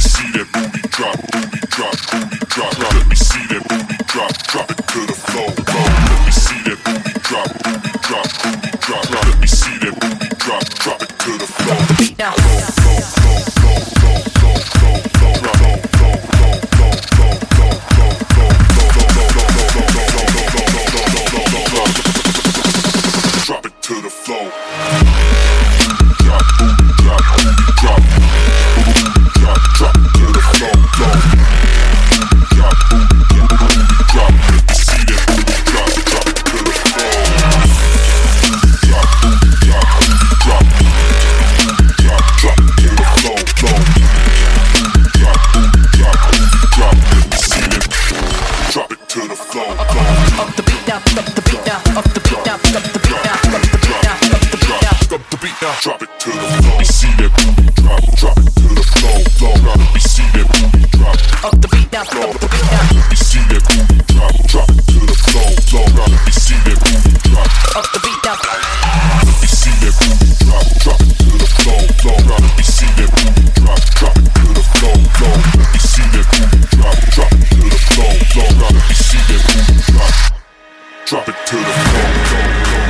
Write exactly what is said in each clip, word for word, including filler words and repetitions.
see that booty drop, booty drop, booty drop. Let me see that booty drop, drop it to the floor, floor. Let me see that booty drop, booty drop, booty drop. Let me see that booty drop, drop it to the floor. The beat now. Floor, floor, floor, floor, floor, floor, floor, floor, floor, floor, floor, floor, floor, floor, floor, floor, drop it to the floor. Drop, booty drop, booty drop, booty drop, drop it to the floor, floor. Drop, booty, booty drop. Let me see that booty drop, drop it to the floor. Drop, booty drop, booty drop, drop, drop it to the floor, floor. Drop, booty drop, booty drop. Let me see that. Drop it to the floor, floor. Up the beat now, up the beat now, up the beat now, up the beat now, up the beat now, up the beat now. Up the beat now, drop it to the floor. Let me see that booty drop, drop it to the floor, floor. Let me see that booty drop. Up the beat now, up the beat now. Let me see that booty drop, drop it to the floor, floor. Let me see that booty drop. Up the beat now. Let me see that booty drop, drop it to the floor, floor. Let me see that booty drop, drop it to the floor, floor. Let me see that booty drop, drop it to the floor, floor. Let me see that booty drop, drop it to the floor, floor, floor.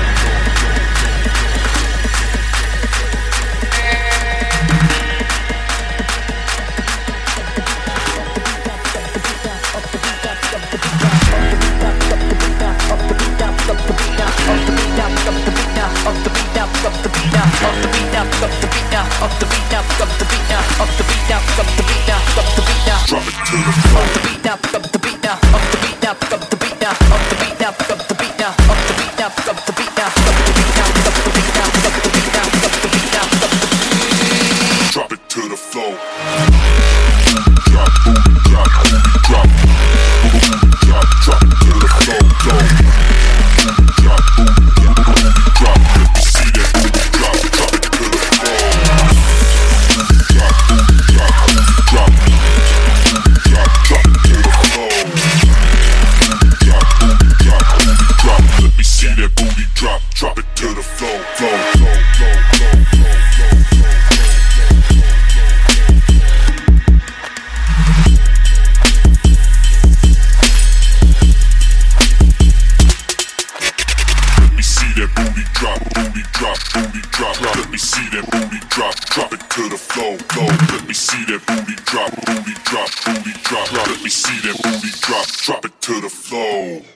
Drop it to the floor. Up the beat now, up the beat now, up the beat now, up the beat now, up the beat now, up the beat now, up the beat now, up the beat now, up the beat now, up the beat now, up the beat now, up the beat now, up the beat now. Drop it to the floor. Drop, booty drop, booty drop, booty drop, drop it to the floor, floor. Drop, booty, booty drop. Let me see that booty drop, drop it to the floor. Drop, booty drop, booty drop, drop, drop it to the floor. Drop, booty drop, booty drop. Let me see that booty drop, drop it to the floor, floor, floor, floor, floor, floor, floor, floor. That booty drop, booty drop, booty drop. Let me see that booty drop, drop it to the floor, floor. Let me see that booty drop, booty drop, booty drop. Let me see that booty drop, drop it to the floor.